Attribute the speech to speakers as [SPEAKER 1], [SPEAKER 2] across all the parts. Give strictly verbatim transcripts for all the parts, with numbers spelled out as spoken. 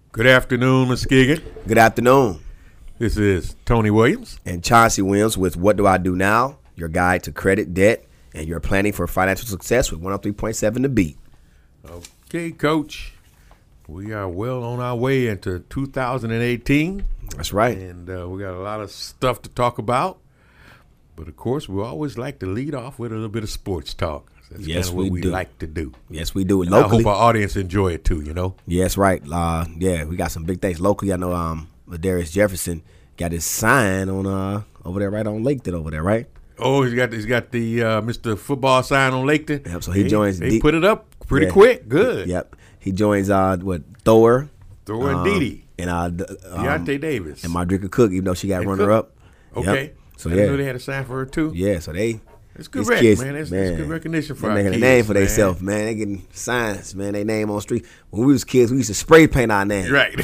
[SPEAKER 1] Good afternoon, Muskegon.
[SPEAKER 2] Good afternoon.
[SPEAKER 1] This is Tony Williams.
[SPEAKER 2] And Chauncey Williams with What Do I Do Now? Your guide to credit, debt, and your planning for financial success with one oh three point seven The Beat.
[SPEAKER 1] Okay, Coach. We are well on our way into two thousand eighteen.
[SPEAKER 2] That's right.
[SPEAKER 1] And uh, we got a lot of stuff to talk about. But, of course, we always like to lead off with a little bit of sports talk. That's
[SPEAKER 2] yes,
[SPEAKER 1] kind of what
[SPEAKER 2] we,
[SPEAKER 1] we
[SPEAKER 2] do.
[SPEAKER 1] like to do.
[SPEAKER 2] Yes, we do.
[SPEAKER 1] And
[SPEAKER 2] Locally.
[SPEAKER 1] I hope our audience enjoy it, too, you know?
[SPEAKER 2] Yes, right. Uh, yeah, we got some big things. Locally, I know um, Ladarius Jefferson got his sign on uh, over there, right on Laketon over there, right?
[SPEAKER 1] Oh, he's got he's got the uh, Mister Football sign on Laketon.
[SPEAKER 2] Yep, so he
[SPEAKER 1] they,
[SPEAKER 2] joins.
[SPEAKER 1] They
[SPEAKER 2] D-
[SPEAKER 1] put it up pretty
[SPEAKER 2] yeah.
[SPEAKER 1] quick. Good.
[SPEAKER 2] Yep. He joins, uh, what, Thor.
[SPEAKER 1] Thor and
[SPEAKER 2] um,
[SPEAKER 1] Didi.
[SPEAKER 2] And uh, um,
[SPEAKER 1] Deontay Davis.
[SPEAKER 2] And Madrika Cook, even though she got
[SPEAKER 1] and
[SPEAKER 2] runner-up.
[SPEAKER 1] Okay.
[SPEAKER 2] Yep. So,
[SPEAKER 1] I
[SPEAKER 2] yeah.
[SPEAKER 1] didn't know they had a sign for her, too.
[SPEAKER 2] Yeah, so they.
[SPEAKER 1] It's good
[SPEAKER 2] These
[SPEAKER 1] rec,
[SPEAKER 2] kids,
[SPEAKER 1] man. That's,
[SPEAKER 2] man.
[SPEAKER 1] that's good recognition for
[SPEAKER 2] They're
[SPEAKER 1] our
[SPEAKER 2] making
[SPEAKER 1] kids,
[SPEAKER 2] a name for
[SPEAKER 1] man.
[SPEAKER 2] themselves, man. They getting signs, man. They name on the street. When we was kids, we used to spray paint our name.
[SPEAKER 1] Right.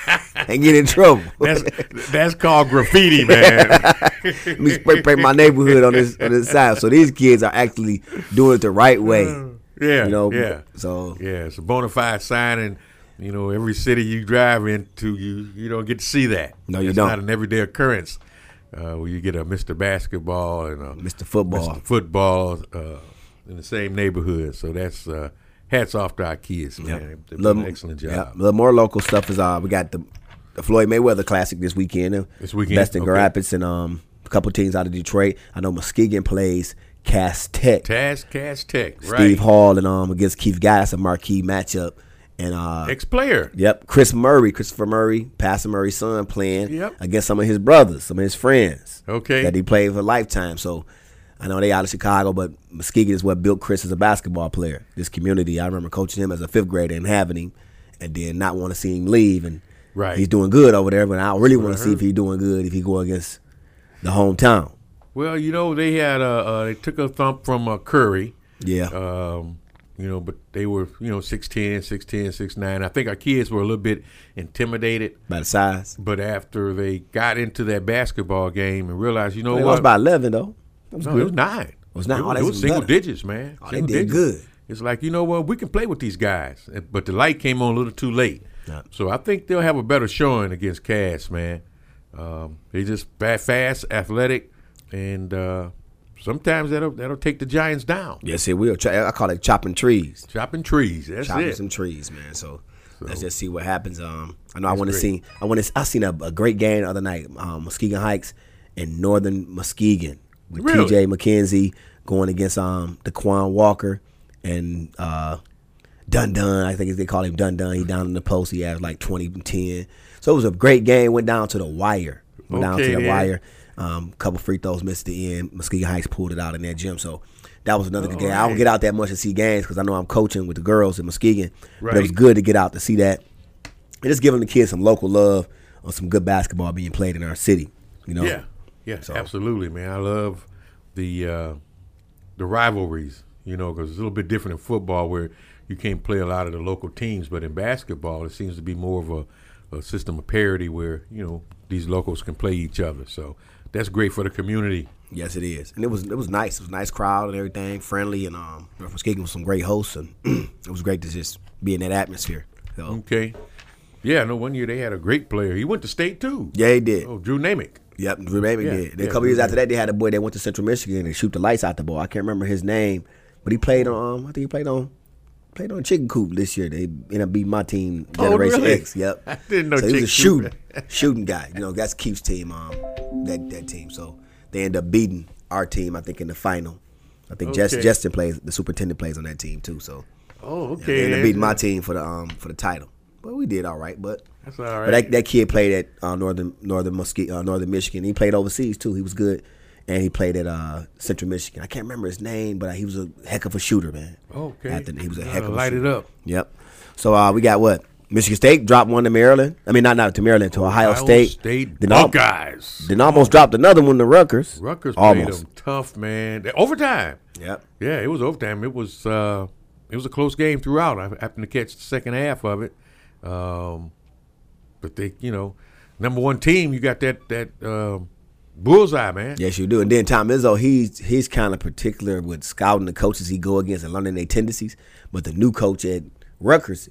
[SPEAKER 2] And get in trouble.
[SPEAKER 1] That's that's called graffiti, man.
[SPEAKER 2] Let me spray paint my neighborhood on this on this side. So these kids are actually doing it the right way.
[SPEAKER 1] Yeah,
[SPEAKER 2] You know.
[SPEAKER 1] yeah.
[SPEAKER 2] So
[SPEAKER 1] Yeah, it's a bona fide sign, and, you know, every city you drive into, you you don't get to see that.
[SPEAKER 2] No, you
[SPEAKER 1] it's
[SPEAKER 2] don't.
[SPEAKER 1] It's not an everyday occurrence uh, where you get a Mister Basketball and a
[SPEAKER 2] Mister Football.
[SPEAKER 1] Mister Football uh, in the same neighborhood. So that's uh, hats off to our kids, man.
[SPEAKER 2] Yep.
[SPEAKER 1] They've
[SPEAKER 2] Little-
[SPEAKER 1] done an excellent job.
[SPEAKER 2] Yep. A little more local stuff is uh we got the, the Floyd Mayweather Classic this weekend.
[SPEAKER 1] This weekend,
[SPEAKER 2] Best in
[SPEAKER 1] okay.
[SPEAKER 2] Rapids and um a couple teams out of Detroit. I know Muskegon plays Cass Tech.
[SPEAKER 1] Taz Cass Tech, right.
[SPEAKER 2] Steve Hall and um against Keith Guy. That's a marquee matchup. And uh
[SPEAKER 1] Ex-player.
[SPEAKER 2] Yep, Chris Murray, Christopher Murray, Pastor Murray's son, playing
[SPEAKER 1] Yep.
[SPEAKER 2] against some of his brothers, some of his friends.
[SPEAKER 1] Okay.
[SPEAKER 2] That he played for a lifetime. So I know they out of Chicago, but Muskegon is what built Chris as a basketball player. This community, I remember coaching him as a fifth grader and having him, and then not want to see him leave. And
[SPEAKER 1] Right.
[SPEAKER 2] he's doing good over there, but I really want
[SPEAKER 1] what
[SPEAKER 2] to
[SPEAKER 1] I
[SPEAKER 2] see if
[SPEAKER 1] heard.
[SPEAKER 2] he's doing good if he go against the hometown.
[SPEAKER 1] Well, you know, they had a uh, they took a thump from uh, Curry.
[SPEAKER 2] Yeah.
[SPEAKER 1] Um, you know, but they were, you know, six ten, six ten, six nine. I think our kids were a little bit intimidated.
[SPEAKER 2] By the size.
[SPEAKER 1] But after they got into that basketball game and realized, you know
[SPEAKER 2] They
[SPEAKER 1] what?
[SPEAKER 2] lost by eleven, though. That was
[SPEAKER 1] no,
[SPEAKER 2] good.
[SPEAKER 1] it was nine.
[SPEAKER 2] It was nine?
[SPEAKER 1] It
[SPEAKER 2] Oh,
[SPEAKER 1] was,
[SPEAKER 2] that's
[SPEAKER 1] it was
[SPEAKER 2] even
[SPEAKER 1] single
[SPEAKER 2] better.
[SPEAKER 1] digits, man.
[SPEAKER 2] Oh, they
[SPEAKER 1] Single
[SPEAKER 2] did
[SPEAKER 1] digits.
[SPEAKER 2] good.
[SPEAKER 1] It's like, you know what? We can play with these guys. But the light came on a little too late.
[SPEAKER 2] Yeah.
[SPEAKER 1] So I think they'll have a better showing against Cass, man. Um, they just fa- fast, athletic, and uh, sometimes that'll that'll take the Giants down.
[SPEAKER 2] Yes, it will. I call it chopping trees.
[SPEAKER 1] Chopping trees. That's
[SPEAKER 2] chopping
[SPEAKER 1] it.
[SPEAKER 2] some trees, man. So,
[SPEAKER 1] So,
[SPEAKER 2] let's just see what happens. Um, I know I
[SPEAKER 1] that's
[SPEAKER 2] want to
[SPEAKER 1] great.
[SPEAKER 2] see. I want to. I seen a, a great game the other night. Um, Muskegon Heights and Northern Muskegon with
[SPEAKER 1] Really?
[SPEAKER 2] T J McKenzie going against um Daquan Walker and uh, Dun Dun. I think they call him Dun Dun. He down in the post. He had like twenty and ten. So it was a great game. Went down to the wire. Went down
[SPEAKER 1] Okay,
[SPEAKER 2] to the
[SPEAKER 1] then.
[SPEAKER 2] wire. Um, couple free throws missed the end. Muskegon Heights pulled it out in that gym. So that was another good game. I don't get out that much to see games because I know I'm coaching with the girls in Muskegon. But it was
[SPEAKER 1] Right.
[SPEAKER 2] good to get out to see that and just giving the kids some local love on some good basketball being played in our city. You know?
[SPEAKER 1] Yeah, yeah,
[SPEAKER 2] So-
[SPEAKER 1] absolutely, man. I love the uh, the rivalries, you know, because it's a little bit different in football where you can't play a lot of the local teams, but in basketball it seems to be more of a, a system of parity where, you know, these locals can play each other. So that's great for the community.
[SPEAKER 2] Yes, it is. And it was it was nice. It was a nice crowd and everything, friendly, and um, North Muskegon was some great hosts, and it was great to just be in that atmosphere. So,
[SPEAKER 1] Okay. Yeah, no, one year they had a great player. He went to state too.
[SPEAKER 2] yeah, he did.
[SPEAKER 1] Oh, Drew Namick.
[SPEAKER 2] Yep, Drew Namick
[SPEAKER 1] Yeah,
[SPEAKER 2] did. Then
[SPEAKER 1] yeah,
[SPEAKER 2] a couple
[SPEAKER 1] Drew
[SPEAKER 2] years after
[SPEAKER 1] Namick.
[SPEAKER 2] that, they had a boy that went to Central Michigan and shoot the lights out the ball. I can't remember his name, but he played on. Um, I think he played on. Played on Chicken Coop this year. They ended up beating my team,
[SPEAKER 1] Oh,
[SPEAKER 2] Generation
[SPEAKER 1] really?
[SPEAKER 2] X. Yep.
[SPEAKER 1] I didn't know
[SPEAKER 2] So he was a
[SPEAKER 1] Chicken Coop.
[SPEAKER 2] shooting, shooting guy. You know, that's Keith's team. Um, that that team. So they end up beating our team. I think in the final. I think Jess,
[SPEAKER 1] Okay.
[SPEAKER 2] Justin plays. The superintendent plays on that team too. So
[SPEAKER 1] Oh,
[SPEAKER 2] yeah,
[SPEAKER 1] okay.
[SPEAKER 2] they ended up
[SPEAKER 1] then.
[SPEAKER 2] beating my team for the um for the title. But we did all right. But
[SPEAKER 1] That's all right.
[SPEAKER 2] but that, that kid played at uh, Northern Northern Muskie, uh, Northern Michigan. He played overseas too. He was good, and he played at uh, Central Michigan. I can't remember his name, but uh, he was a heck of a shooter, man.
[SPEAKER 1] Okay.
[SPEAKER 2] After, he was a
[SPEAKER 1] Gotta
[SPEAKER 2] heck of a
[SPEAKER 1] light
[SPEAKER 2] shooter.
[SPEAKER 1] it up.
[SPEAKER 2] Yep. So uh, we got what? Michigan State dropped one to Maryland. I mean, not not to Maryland, to Ohio,
[SPEAKER 1] Ohio
[SPEAKER 2] State.
[SPEAKER 1] State
[SPEAKER 2] Then al-
[SPEAKER 1] Buckeyes.
[SPEAKER 2] Then almost dropped another one to Rutgers.
[SPEAKER 1] Rutgers played
[SPEAKER 2] almost.
[SPEAKER 1] them tough, man. They- Overtime.
[SPEAKER 2] Yep.
[SPEAKER 1] Yeah, it was overtime. It was uh, it was a close game throughout. I happened to catch the second half of it. Um, but they, you know, number one team, you got that that um, bullseye, man.
[SPEAKER 2] Yes, you do. And then Tom Izzo, he's he's kind of particular with scouting the coaches he go against and learning their tendencies. But the new coach at Rutgers,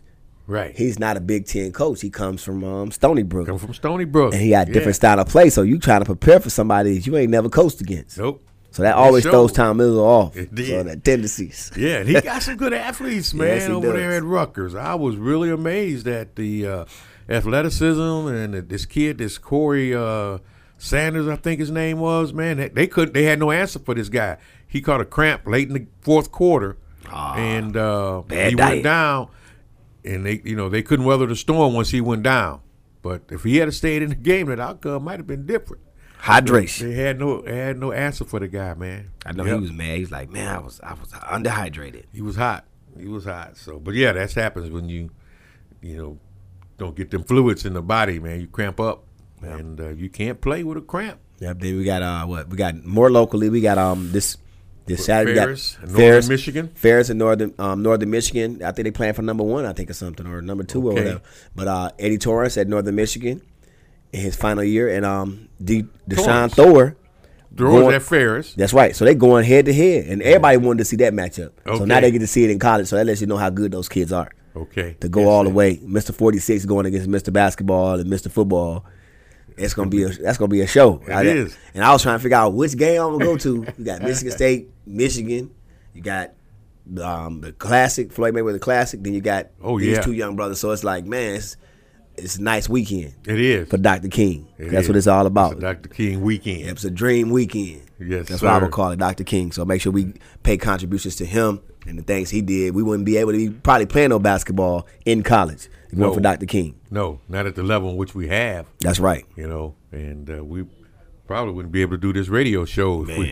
[SPEAKER 1] Right.
[SPEAKER 2] He's not a Big Ten coach. He comes from um, Stony Brook.
[SPEAKER 1] Come from Stony Brook.
[SPEAKER 2] And he got
[SPEAKER 1] yeah.
[SPEAKER 2] different style of play. So you trying to prepare for somebody that you ain't never coached against.
[SPEAKER 1] Nope.
[SPEAKER 2] So that always
[SPEAKER 1] showed.
[SPEAKER 2] throws Tom Izzo off.
[SPEAKER 1] It did.
[SPEAKER 2] So the tendencies.
[SPEAKER 1] Yeah, and he got some good athletes, man,
[SPEAKER 2] Yes, he
[SPEAKER 1] over
[SPEAKER 2] does.
[SPEAKER 1] there at Rutgers. I was really amazed at the uh, athleticism and this kid, this Corey uh, Sanders, I think his name was. Man, they, they couldn't. They had no answer for this guy. He caught a cramp late in the fourth quarter,
[SPEAKER 2] Ah,
[SPEAKER 1] and uh,
[SPEAKER 2] bad
[SPEAKER 1] he
[SPEAKER 2] diet.
[SPEAKER 1] went down. And they, you know, they couldn't weather the storm once he went down. But if he had stayed in the game, that outcome might have been different.
[SPEAKER 2] Hydration.
[SPEAKER 1] They had no, they had no answer for the guy, man.
[SPEAKER 2] I know
[SPEAKER 1] Yep.
[SPEAKER 2] he was mad. He was like, man, I was I was underhydrated.
[SPEAKER 1] He was hot. He was hot. So, but yeah, that happens when you, you know, don't get them fluids in the body, man. You cramp up,
[SPEAKER 2] Yep.
[SPEAKER 1] and uh, you can't play with a cramp.
[SPEAKER 2] Yep. Then we got uh what? We got more locally. We got um this this Saturday.
[SPEAKER 1] Ferris,
[SPEAKER 2] we got
[SPEAKER 1] Northern
[SPEAKER 2] Ferris,
[SPEAKER 1] Michigan.
[SPEAKER 2] Ferris in northern um northern Michigan. I think they playing for number one. I think or something or number two or
[SPEAKER 1] Okay.
[SPEAKER 2] whatever. But uh Eddie Torrance at Northern Michigan in his final year, and um D, Deshaun
[SPEAKER 1] Torrance.
[SPEAKER 2] Thor.
[SPEAKER 1] Throwers
[SPEAKER 2] Going-
[SPEAKER 1] at Ferris.
[SPEAKER 2] That's right. So they going head to head, and everybody wanted to see that matchup. So
[SPEAKER 1] Okay.
[SPEAKER 2] now they get to see it in college. So that lets you know how good those kids are
[SPEAKER 1] Okay.
[SPEAKER 2] to go
[SPEAKER 1] Yes,
[SPEAKER 2] all the
[SPEAKER 1] sir.
[SPEAKER 2] way. Mister forty-six going against Mister Basketball and Mister Football. It's gonna be a that's gonna be a show.
[SPEAKER 1] It
[SPEAKER 2] I,
[SPEAKER 1] is.
[SPEAKER 2] And I was trying to figure out which game I'm gonna go to. You got Michigan State, Michigan. You got um, the Classic, Floyd Mayweather Classic. Then you got
[SPEAKER 1] Oh,
[SPEAKER 2] these
[SPEAKER 1] yeah.
[SPEAKER 2] two young brothers. So it's like, man, it's it's a nice weekend
[SPEAKER 1] It is.
[SPEAKER 2] for Doctor King.
[SPEAKER 1] It
[SPEAKER 2] That's
[SPEAKER 1] is.
[SPEAKER 2] what it's all about.
[SPEAKER 1] It's a Doctor King weekend.
[SPEAKER 2] It's a dream weekend.
[SPEAKER 1] Yes,
[SPEAKER 2] That's
[SPEAKER 1] sir.
[SPEAKER 2] what I would call it, Doctor King. So make sure we pay contributions to him and the things he did. We wouldn't be able to be probably playing no basketball in college if it
[SPEAKER 1] No.
[SPEAKER 2] weren't for Doctor King.
[SPEAKER 1] No, not at the level in which we have,
[SPEAKER 2] That's right.
[SPEAKER 1] you know, and uh, we probably wouldn't be able to do this radio show if we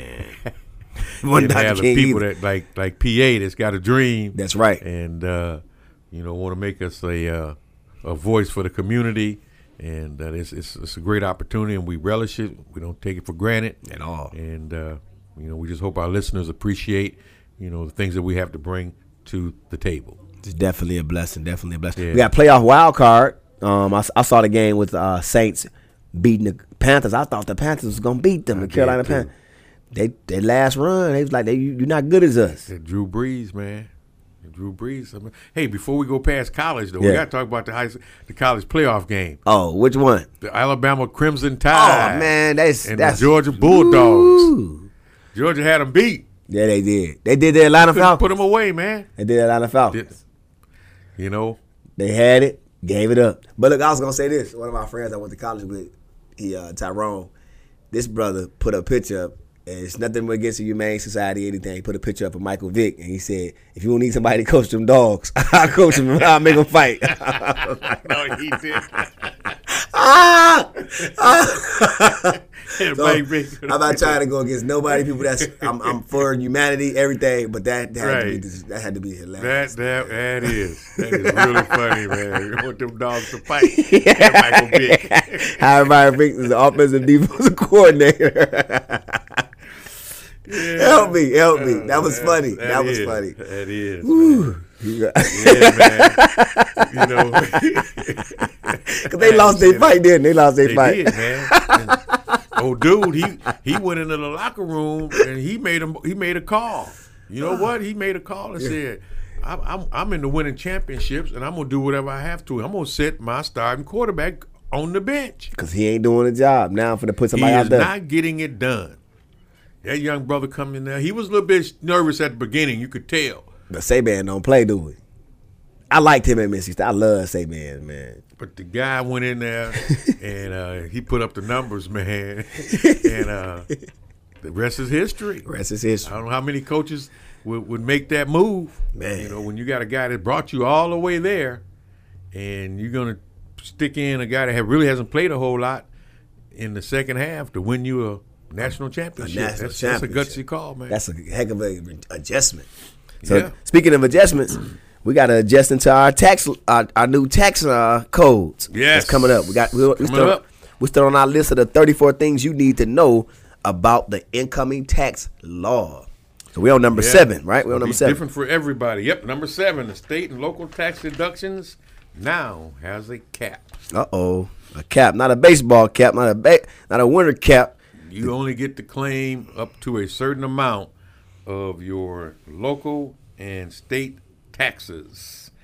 [SPEAKER 2] Wasn't
[SPEAKER 1] didn't have
[SPEAKER 2] Doctor
[SPEAKER 1] the
[SPEAKER 2] King
[SPEAKER 1] people
[SPEAKER 2] either.
[SPEAKER 1] that like like P A that's got a dream.
[SPEAKER 2] That's right.
[SPEAKER 1] And uh, you know, want to make us a uh, a voice for the community, and uh, it's, it's it's a great opportunity, and we relish it. We don't take it for granted
[SPEAKER 2] At all.
[SPEAKER 1] And uh, you know, we just hope our listeners appreciate, you know, the things that we have to bring to the table.
[SPEAKER 2] It's definitely a blessing. Definitely a blessing.
[SPEAKER 1] Yeah.
[SPEAKER 2] We got playoff wild card. Um, I, I saw the game with uh, Saints beating the Panthers. I thought the Panthers was gonna beat them.
[SPEAKER 1] I
[SPEAKER 2] The
[SPEAKER 1] did
[SPEAKER 2] Carolina
[SPEAKER 1] too.
[SPEAKER 2] Panthers. They they last run. They was like, they, you, you're not good as us.
[SPEAKER 1] That Drew Brees, man. Drew Brees. I mean, hey, before we go past college, though,
[SPEAKER 2] Yeah.
[SPEAKER 1] we got to talk about the high, the college playoff game.
[SPEAKER 2] Oh, which one?
[SPEAKER 1] The Alabama Crimson
[SPEAKER 2] Oh
[SPEAKER 1] Tide.
[SPEAKER 2] man, that's
[SPEAKER 1] and
[SPEAKER 2] that's
[SPEAKER 1] the Georgia Bulldogs.
[SPEAKER 2] Ooh.
[SPEAKER 1] Georgia had them beat.
[SPEAKER 2] Yeah, they did. They did the Atlanta
[SPEAKER 1] Couldn't
[SPEAKER 2] Falcons.
[SPEAKER 1] put them away, man.
[SPEAKER 2] They did the Atlanta Falcons.
[SPEAKER 1] Did- You know,
[SPEAKER 2] They had it, gave it up. But look, I was gonna say this. One of my friends I went to college with, he uh, Tyrone. This brother put a picture up, and it's nothing against the Humane Society or anything. He put a picture up of Michael Vick, and he said, "If you don't need somebody to coach them dogs, I'll coach them. I'll make them fight."
[SPEAKER 1] no, he did.
[SPEAKER 2] ah! ah.
[SPEAKER 1] And
[SPEAKER 2] So,
[SPEAKER 1] Mike Vick-
[SPEAKER 2] I'm not trying to go against nobody. People that's I'm, I'm for humanity, everything, but that, that had to
[SPEAKER 1] Right.
[SPEAKER 2] be that had to be hilarious.
[SPEAKER 1] That that that is that is really funny, man. You want them dogs to fight? Yeah. Michael Vick.
[SPEAKER 2] How everybody thinks is the offensive defensive coordinator.
[SPEAKER 1] Yeah.
[SPEAKER 2] Help me, help me. That was
[SPEAKER 1] That-
[SPEAKER 2] funny. That, was
[SPEAKER 1] is.
[SPEAKER 2] funny.
[SPEAKER 1] That is.
[SPEAKER 2] Woo.
[SPEAKER 1] Yeah, man. You know,
[SPEAKER 2] Cause they lost their fight, didn't they? Lost their
[SPEAKER 1] They
[SPEAKER 2] fight.
[SPEAKER 1] did, man. And, oh, dude, he he went into the locker room and he made him. He made a call. You know what? He made a call and said, I'm, "I'm I'm in the winning championships, and I'm gonna do whatever I have to. I'm gonna sit my starting quarterback on the bench.
[SPEAKER 2] Cause he ain't doing the job. Now I'm finna put
[SPEAKER 1] He
[SPEAKER 2] somebody out
[SPEAKER 1] is
[SPEAKER 2] there.
[SPEAKER 1] not getting it done." That young brother coming in there, he was a little bit nervous at the beginning. You could tell.
[SPEAKER 2] But Saban don't play, do we? I liked him at Mississippi State. I love Saban, man.
[SPEAKER 1] But the guy went in there and uh, he put up the numbers, man. And uh, the rest is history.
[SPEAKER 2] Rest is
[SPEAKER 1] I
[SPEAKER 2] history.
[SPEAKER 1] don't know how many coaches would, would make that move.
[SPEAKER 2] Man.
[SPEAKER 1] You know, when you got a guy that brought you all the way there and you're going to stick in a guy that have, really hasn't played a whole lot in the second half to win you a national championship.
[SPEAKER 2] A national
[SPEAKER 1] that's,
[SPEAKER 2] championship.
[SPEAKER 1] that's a gutsy call, man.
[SPEAKER 2] That's a heck of a adjustment. So
[SPEAKER 1] Yeah.
[SPEAKER 2] speaking of adjustments, we got to adjust into our tax, our, our new tax uh, codes.
[SPEAKER 1] Yes.
[SPEAKER 2] That's coming up. We got we, we
[SPEAKER 1] Coming
[SPEAKER 2] still,
[SPEAKER 1] up.
[SPEAKER 2] We're still on our list of the thirty-four things you need to know about the incoming tax law. So we're on number
[SPEAKER 1] Yeah.
[SPEAKER 2] seven, right? We're on
[SPEAKER 1] It'll
[SPEAKER 2] number
[SPEAKER 1] be
[SPEAKER 2] seven.
[SPEAKER 1] different for everybody. Yep, number seven, the state and local tax deductions now has a cap.
[SPEAKER 2] Uh oh, a cap, not a baseball cap, not a ba- not a winter cap.
[SPEAKER 1] You only get to claim up to a certain amount of your local and state taxes.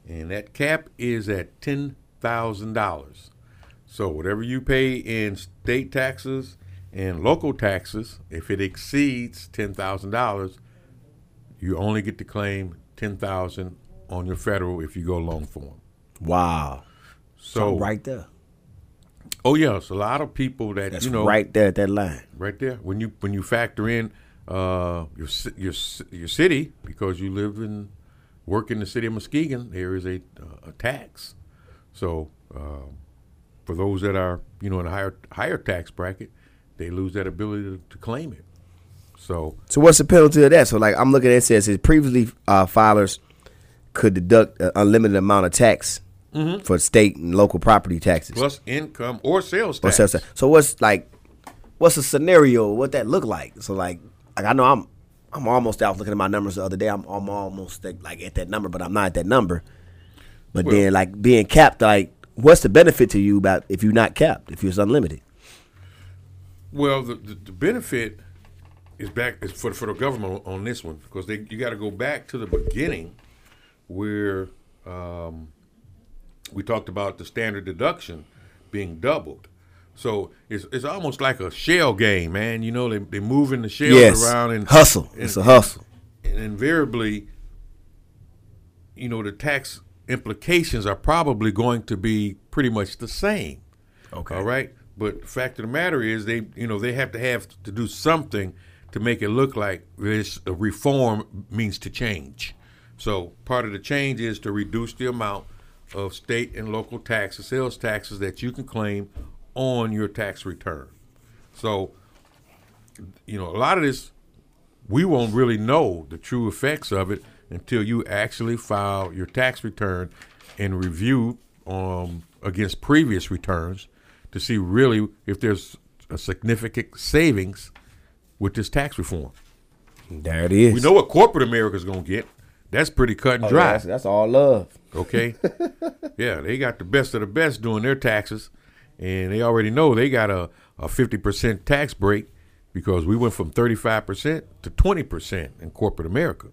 [SPEAKER 1] and that cap is at ten thousand dollars. So whatever you pay in state taxes and local taxes, if it exceeds ten thousand dollars, you only get to claim ten thousand dollars on your federal if you go long form.
[SPEAKER 2] Wow.
[SPEAKER 1] So,
[SPEAKER 2] so right there.
[SPEAKER 1] Oh yeah, it's a lot of people that
[SPEAKER 2] That's
[SPEAKER 1] you know
[SPEAKER 2] right there at that line.
[SPEAKER 1] Right there. When you when you factor in uh, your ci- your ci- your city, because you live and work in the city of Muskegon, there is a uh, a tax. So um, for those that are you know in a higher higher tax bracket, they lose that ability to, to claim it. So
[SPEAKER 2] so what's the penalty of that? So like I'm looking at it, it says it previously uh, filers could deduct an unlimited amount of tax mm-hmm. for state and local property taxes,
[SPEAKER 1] plus income or sales tax.
[SPEAKER 2] Or sales tax. So what's like, what's a scenario? What that look like? So like, like I know I'm, I'm almost out looking at my numbers the other day. I'm, I'm almost like at that number, but I'm not at that number. But well, then like being capped, like what's the benefit to you about if you're not capped, if you're unlimited?
[SPEAKER 1] Well, the, the, the benefit is back is for for the government on this one because they you got to go back to the beginning. Where um, we talked about the standard deduction being doubled. So it's it's almost like a shell game, man. You know, they, they're moving the shells
[SPEAKER 2] yes.
[SPEAKER 1] around. and
[SPEAKER 2] Hustle.
[SPEAKER 1] And,
[SPEAKER 2] it's a hustle.
[SPEAKER 1] And invariably, you know, the tax implications are probably going to be pretty much the same.
[SPEAKER 2] Okay.
[SPEAKER 1] All right? But the fact of the matter is they, you know, they have to have to do something to make it look like this reform means to change. So part of the change is to reduce the amount of state and local taxes, sales taxes that you can claim on your tax return. So, you know, a lot of this, we won't really know the true effects of it until you actually file your tax return and review um, against previous returns to see really if there's a significant savings with this tax reform.
[SPEAKER 2] There it is.
[SPEAKER 1] We know what corporate America is going to get. That's pretty cut and
[SPEAKER 2] oh,
[SPEAKER 1] dry.
[SPEAKER 2] Yeah, that's, that's all love.
[SPEAKER 1] Okay. Yeah, they got the best of the best doing their taxes, and they already know they got a, a fifty percent tax break because we went from thirty-five percent to twenty percent in corporate America.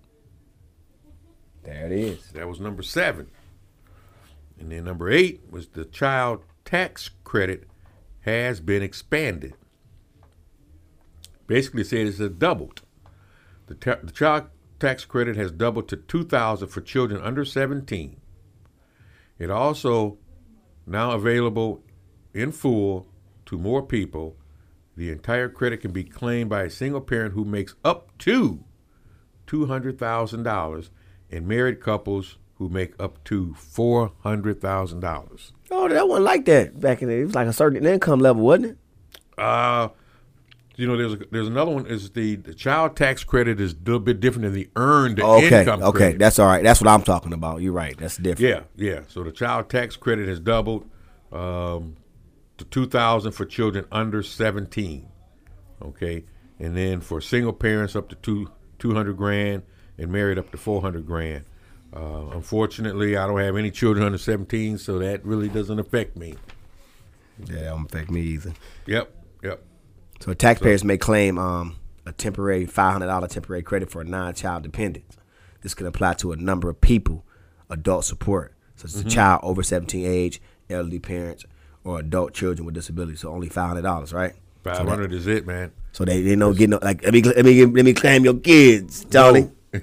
[SPEAKER 2] There it is.
[SPEAKER 1] That was number seven. And then number eight was the child tax credit has been expanded. Basically said it's a doubled. The, ta- the child tax credit has doubled to two thousand dollars for children under seventeen. It also now available in full to more people. The entire credit can be claimed by a single parent who makes up to two hundred thousand dollars and married couples who make up to four hundred thousand dollars.
[SPEAKER 2] Oh, that wasn't like that back in the day. It was like a certain income level, wasn't it?
[SPEAKER 1] Uh You know, there's a, there's another one. Is the, the child tax credit is a little bit different than the earned
[SPEAKER 2] okay,
[SPEAKER 1] income
[SPEAKER 2] okay.
[SPEAKER 1] credit.
[SPEAKER 2] That's all right. That's what I'm talking about. You're right. That's different.
[SPEAKER 1] Yeah, yeah. So the child tax credit has doubled um, to two thousand for children under seventeen. Okay, and then for single parents up to two two hundred grand and married up to four hundred grand. Uh, unfortunately, I don't have any children under seventeen, so that really doesn't affect me.
[SPEAKER 2] Yeah, that don't affect me either.
[SPEAKER 1] Yep, yep.
[SPEAKER 2] So taxpayers so, may claim um, a temporary five hundred dollars temporary credit for a non-child dependent. This can apply to a number of people, adult support, such as mm-hmm. a child over seventeen age, elderly parents, or adult children with disabilities. So only five hundred dollars, right?
[SPEAKER 1] five hundred so that, is it, man.
[SPEAKER 2] So they, they don't get no, like, let me, let me, let me claim your kids, Tony. No.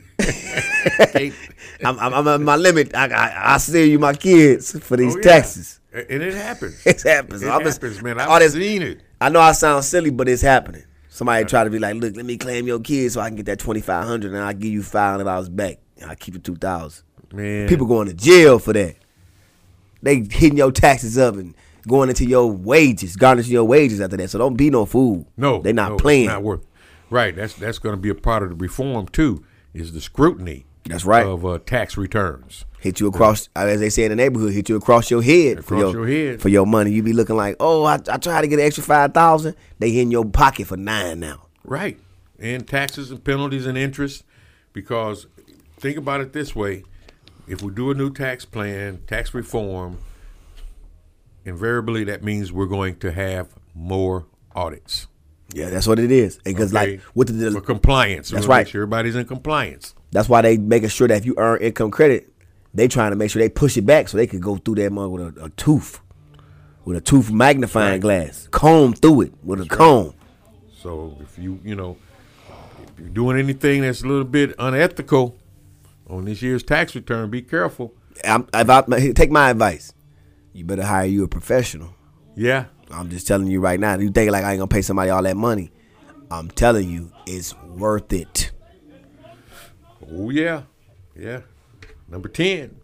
[SPEAKER 2] I'm, I'm, I'm at my limit. I, I, I sell you my kids for these
[SPEAKER 1] oh, yeah.
[SPEAKER 2] taxes.
[SPEAKER 1] And it happens.
[SPEAKER 2] It happens.
[SPEAKER 1] It
[SPEAKER 2] I'm
[SPEAKER 1] happens,
[SPEAKER 2] just,
[SPEAKER 1] man. I've seen it.
[SPEAKER 2] I know I sound silly, but it's happening. Somebody try to be like, look, let me claim your kids so I can get that twenty-five hundred dollars and I'll give you five hundred dollars back. And I'll keep it two thousand dollars.
[SPEAKER 1] Man.
[SPEAKER 2] People going to jail for that. They hitting your taxes up and going into your wages, garnishing your wages after that. So don't be no fool.
[SPEAKER 1] No.
[SPEAKER 2] They not
[SPEAKER 1] no,
[SPEAKER 2] playing.
[SPEAKER 1] It's not worth. Right. That's that's going to be a part of the reform, too, is the scrutiny.
[SPEAKER 2] That's right.
[SPEAKER 1] Of uh, tax returns.
[SPEAKER 2] Hit you across, as they say in the neighborhood, hit you across your head
[SPEAKER 1] across
[SPEAKER 2] for your,
[SPEAKER 1] your head
[SPEAKER 2] for your money. You be looking like, oh, I, I tried to get an extra five thousand. They hit in your pocket for nine now.
[SPEAKER 1] Right, and taxes and penalties and interest. Because think about it this way: if we do a new tax plan, tax reform, invariably that means we're going to have more audits.
[SPEAKER 2] Yeah, that's what it is. Because
[SPEAKER 1] okay.
[SPEAKER 2] like with the,
[SPEAKER 1] for compliance,
[SPEAKER 2] that's
[SPEAKER 1] right.
[SPEAKER 2] right.
[SPEAKER 1] Make sure everybody's in compliance.
[SPEAKER 2] That's why they making sure that if you earn income credit, they trying to make sure they push it back so they could go through that mug with a, a tooth, with a tooth magnifying right. glass, comb through it with that's a comb. Right.
[SPEAKER 1] So if you, you know, if you're doing anything that's a little bit unethical on this year's tax return, be careful.
[SPEAKER 2] I'm, if I, take my advice. You better hire you a professional.
[SPEAKER 1] Yeah.
[SPEAKER 2] I'm just telling you right now. You think like I ain't going to pay somebody all that money. I'm telling you, it's worth it.
[SPEAKER 1] Oh, yeah. Yeah. Number ten.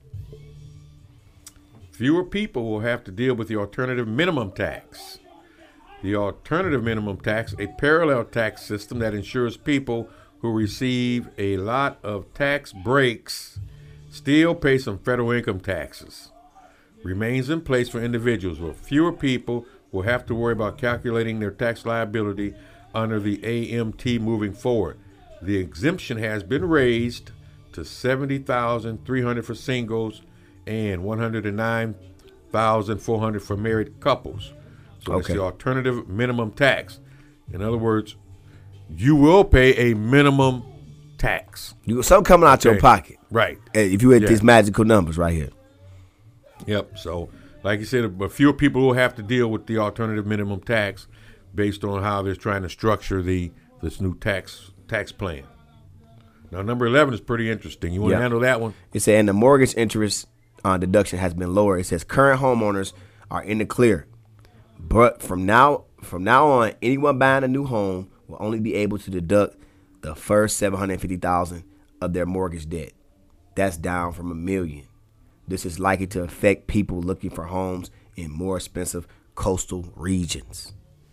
[SPEAKER 1] Fewer people will have to deal with the alternative minimum tax. The alternative minimum tax, a parallel tax system that ensures people who receive a lot of tax breaks still pay some federal income taxes, remains in place for individuals, where fewer people will have to worry about calculating their tax liability under the A M T moving forward. The exemption has been raised to seventy thousand three hundred dollars for singles and one hundred nine thousand four hundred dollars for married couples. So okay. It's the alternative minimum tax. In other words, you will pay a minimum tax.
[SPEAKER 2] You something coming out okay. your pocket.
[SPEAKER 1] Right.
[SPEAKER 2] If you hit
[SPEAKER 1] yeah.
[SPEAKER 2] these magical numbers right here.
[SPEAKER 1] Yep. So, like you said, but fewer people will have to deal with the alternative minimum tax based on how they're trying to structure the this new tax tax plan. Now, number eleven is pretty interesting. You want yep. to handle that one?
[SPEAKER 2] It said, and the mortgage interest uh, deduction has been lowered. It says current homeowners are in the clear, but from now from now on, anyone buying a new home will only be able to deduct the first seven hundred fifty thousand dollars of their mortgage debt. That's down from a million. This is likely to affect people looking for homes in more expensive coastal regions.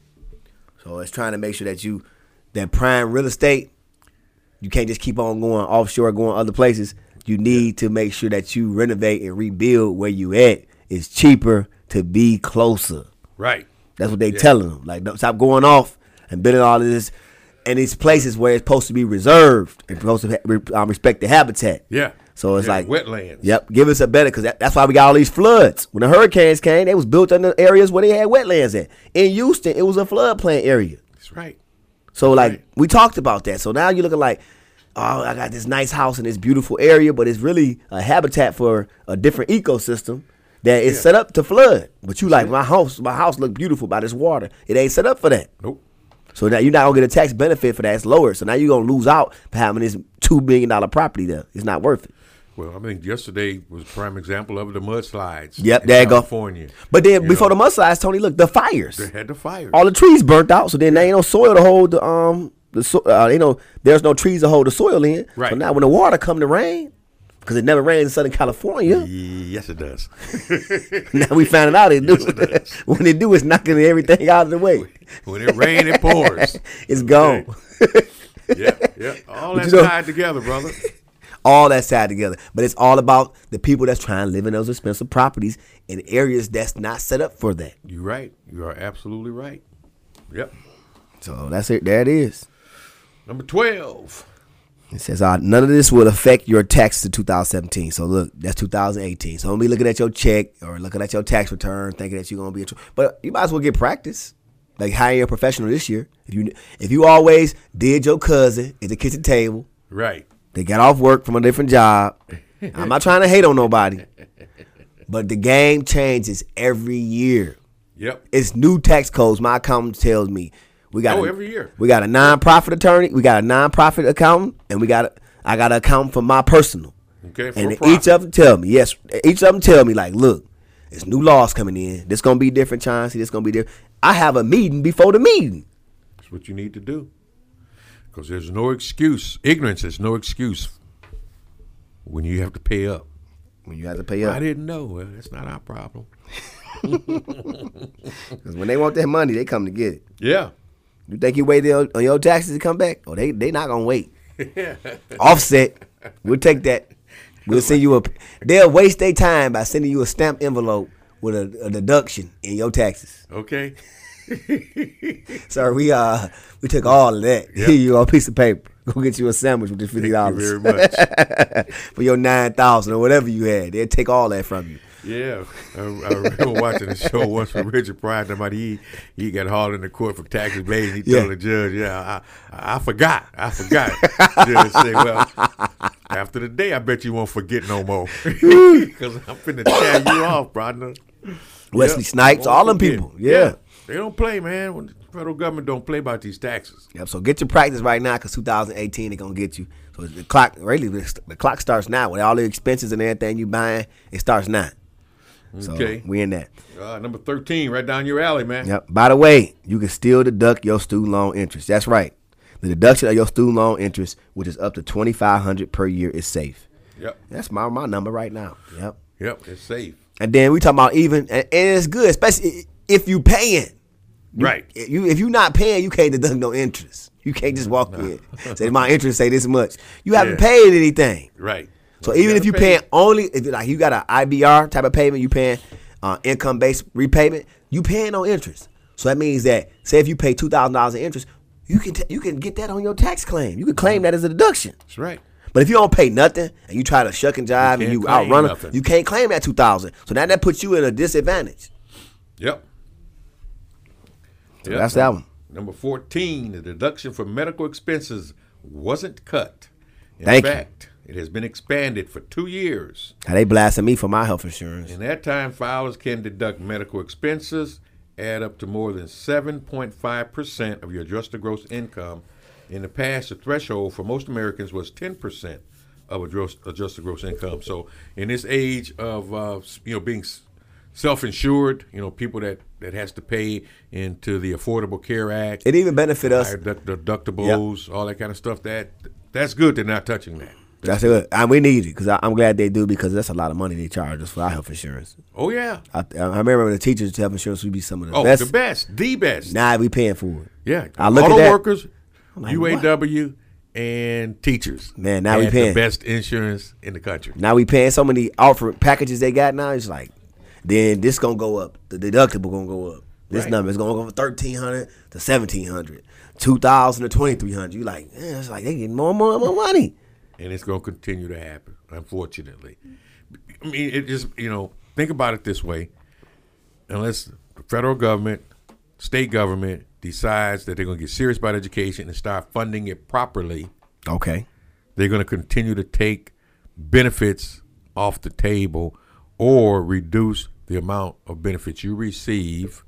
[SPEAKER 2] So it's trying to make sure that you, that prime real estate, you can't just keep on going offshore, going other places. You need to make sure that you renovate and rebuild where you at. It's cheaper to be closer.
[SPEAKER 1] Right.
[SPEAKER 2] That's what they
[SPEAKER 1] yeah.
[SPEAKER 2] telling them. Like, don't stop going off and building all of this. And these places where it's supposed to be reserved and supposed to um, respect the habitat.
[SPEAKER 1] Yeah.
[SPEAKER 2] So it's
[SPEAKER 1] yeah,
[SPEAKER 2] like
[SPEAKER 1] wetlands.
[SPEAKER 2] Yep. Give us a better, because that, that's why we got all these floods. When the hurricanes came, they was built in the areas where they had wetlands at. In Houston, it was a floodplain area.
[SPEAKER 1] That's right.
[SPEAKER 2] So
[SPEAKER 1] that's
[SPEAKER 2] like
[SPEAKER 1] right.
[SPEAKER 2] we talked about that. So now you're looking like, oh, I got this nice house in this beautiful area, but it's really a habitat for a different ecosystem that is yeah. set up to flood. But you like, my house, my house look beautiful by this water. It ain't set up for that.
[SPEAKER 1] Nope.
[SPEAKER 2] So now you're not gonna get a tax benefit for that. It's lower. So now you're gonna lose out for having this two billion dollar property there. It's not worth it.
[SPEAKER 1] Well, I think yesterday was a prime example of the mudslides.
[SPEAKER 2] Yep,
[SPEAKER 1] in
[SPEAKER 2] there you
[SPEAKER 1] California.
[SPEAKER 2] go. But then
[SPEAKER 1] you
[SPEAKER 2] before
[SPEAKER 1] know,
[SPEAKER 2] the mudslides, Tony, look, the fires.
[SPEAKER 1] They had the fires.
[SPEAKER 2] All the trees burnt out. So then there ain't no soil to hold the um the so, uh, you know there's no trees to hold the soil in.
[SPEAKER 1] Right.
[SPEAKER 2] So now when the water come to rain, because it never rains in Southern California.
[SPEAKER 1] Yes, it does.
[SPEAKER 2] Now we found it out it
[SPEAKER 1] yes,
[SPEAKER 2] do.
[SPEAKER 1] It does.
[SPEAKER 2] When it do, it's knocking everything out of the way.
[SPEAKER 1] When it rains, it pours.
[SPEAKER 2] It's gone.
[SPEAKER 1] yeah, yeah. All
[SPEAKER 2] But
[SPEAKER 1] that's
[SPEAKER 2] you know,
[SPEAKER 1] tied together, brother.
[SPEAKER 2] All that's tied together. But it's all about the people that's trying to live in those expensive properties in areas that's not set up for that.
[SPEAKER 1] You're right. You are absolutely right. Yep.
[SPEAKER 2] So that's it. There it is.
[SPEAKER 1] Number twelve.
[SPEAKER 2] It says, uh, none of this will affect your taxes in two thousand seventeen. So, look, that's two thousand eighteen. So, don't be looking at your check or looking at your tax return thinking that you're going to be a tr- But you might as well get practice. Like, hire a professional this year. If you if you always did your cousin at the kitchen table.
[SPEAKER 1] Right.
[SPEAKER 2] They got off work from a different job. I'm not trying to hate on nobody. But the game changes every year.
[SPEAKER 1] Yep.
[SPEAKER 2] It's new tax codes. My accountant tells me. We got
[SPEAKER 1] oh,
[SPEAKER 2] a,
[SPEAKER 1] every year.
[SPEAKER 2] We got a nonprofit attorney. We got a nonprofit accountant, and we got a, I got an accountant for my personal.
[SPEAKER 1] Okay. For
[SPEAKER 2] and
[SPEAKER 1] a profit.
[SPEAKER 2] each of them tell me, yes, each of them tell me like, look, there's new laws coming in. This gonna be different, Chauncey. This gonna be different. I have a meeting before the meeting.
[SPEAKER 1] That's what you need to do, because there's no excuse. Ignorance is no excuse when you have to pay up.
[SPEAKER 2] When you have to pay up,
[SPEAKER 1] I didn't know. Well, that's not our problem.
[SPEAKER 2] Because when they want that money, they come to get it.
[SPEAKER 1] Yeah.
[SPEAKER 2] You think you waited on, on your taxes to come back? Oh, they they not gonna wait. Offset. We'll take that. We'll send you a. They'll waste their time by sending you a stamped envelope with a, a deduction in your taxes.
[SPEAKER 1] Okay.
[SPEAKER 2] Sir, we uh we took all of that.
[SPEAKER 1] Yep.
[SPEAKER 2] Here you go, a piece of paper. Go get you a sandwich with this fifty dollars.
[SPEAKER 1] Thank you very much.
[SPEAKER 2] For your nine thousand or whatever you had. They'll take all that from you.
[SPEAKER 1] Yeah, I, I remember watching a show once with Richard Pryor. Somebody he he got hauled into court for tax evasion. He
[SPEAKER 2] Yeah.
[SPEAKER 1] told the judge, "Yeah, I, I forgot, I forgot." Judge say, "Well, after the day, I bet you won't forget no more, because I'm finna tear you off, brother."
[SPEAKER 2] Wesley
[SPEAKER 1] Yep,
[SPEAKER 2] Snipes,
[SPEAKER 1] won't
[SPEAKER 2] all them
[SPEAKER 1] forget.
[SPEAKER 2] people. Yeah.
[SPEAKER 1] They don't play, man. When the federal government don't play about these taxes.
[SPEAKER 2] Yep. So get your practice right now, because two thousand eighteen they're gonna get you. So the clock, really, the the clock starts now with all the expenses and everything you buying. It starts now. So
[SPEAKER 1] Okay.
[SPEAKER 2] we in that.
[SPEAKER 1] Uh, number thirteen, right down your alley, man.
[SPEAKER 2] Yep. By the way, you can still deduct your student loan interest. That's right. The deduction of your student loan interest, which is up to twenty five hundred per year, is safe.
[SPEAKER 1] Yep.
[SPEAKER 2] That's my my number right now. Yep.
[SPEAKER 1] Yep. It's safe.
[SPEAKER 2] And then we talking about even, and, and it's good, especially if you paying. You,
[SPEAKER 1] Right.
[SPEAKER 2] If you if you not paying, you can't deduct no interest. You can't just walk in say my interest say this much. You haven't
[SPEAKER 1] Yeah.
[SPEAKER 2] paid anything.
[SPEAKER 1] Right.
[SPEAKER 2] So
[SPEAKER 1] You
[SPEAKER 2] even
[SPEAKER 1] gotta
[SPEAKER 2] if you
[SPEAKER 1] pay.
[SPEAKER 2] paying only if you like you got an I B R type of payment, you paying uh, income based repayment, you paying no interest. So that means that say if you pay two thousand dollars in interest, you can t- you can get that on your tax claim. You can claim that as a deduction.
[SPEAKER 1] That's right.
[SPEAKER 2] But if you don't pay nothing and you try to shuck and jive
[SPEAKER 1] You
[SPEAKER 2] and you
[SPEAKER 1] can't claim
[SPEAKER 2] outrun it,
[SPEAKER 1] nothing.
[SPEAKER 2] you can't claim that two thousand. So now that puts you in a disadvantage.
[SPEAKER 1] Yep.
[SPEAKER 2] So
[SPEAKER 1] Yep.
[SPEAKER 2] that's that one.
[SPEAKER 1] Number fourteen, the deduction for medical expenses wasn't cut. In
[SPEAKER 2] Thank you.
[SPEAKER 1] fact, it has been expanded for two years.
[SPEAKER 2] Now they blasting me for my health insurance.
[SPEAKER 1] In that time, filers can deduct medical expenses, add up to more than seven point five percent of your adjusted gross income. In the past, the threshold for most Americans was ten percent of a gross, adjusted gross income. So in this age of uh, you know being s- self-insured, you know, people that, that has to pay into the Affordable Care Act,
[SPEAKER 2] It even benefit us.
[SPEAKER 1] higher deduct- deductibles, all that kind of stuff, that that's good. They're not touching that.
[SPEAKER 2] That's it. And we need it because I'm glad they do because that's a lot of money they charge us for our health insurance.
[SPEAKER 1] Oh, yeah.
[SPEAKER 2] I, I remember when the teachers' health insurance would be some of the
[SPEAKER 1] Oh,
[SPEAKER 2] best.
[SPEAKER 1] the best. The best.
[SPEAKER 2] Now we paying for it.
[SPEAKER 1] Yeah,
[SPEAKER 2] I look at
[SPEAKER 1] auto
[SPEAKER 2] that.
[SPEAKER 1] workers,
[SPEAKER 2] like,
[SPEAKER 1] U A W, and teachers.
[SPEAKER 2] Man, now we
[SPEAKER 1] had
[SPEAKER 2] paying.
[SPEAKER 1] the best insurance in the country.
[SPEAKER 2] Now we paying so many offer packages they got now. It's like, then this gonna go up. The deductible gonna go up. This
[SPEAKER 1] Right.
[SPEAKER 2] number is gonna go from thirteen hundred to seventeen hundred, two thousand to twenty three hundred. You like, man, it's like they getting more and more and more money.
[SPEAKER 1] And it's going to continue to happen, unfortunately. I mean, it just, you know, think about it this way. Unless the federal government, state government decides that they're going to get serious about education and start funding it properly,
[SPEAKER 2] Okay.
[SPEAKER 1] they're going to continue to take benefits off the table or reduce the amount of benefits you receive,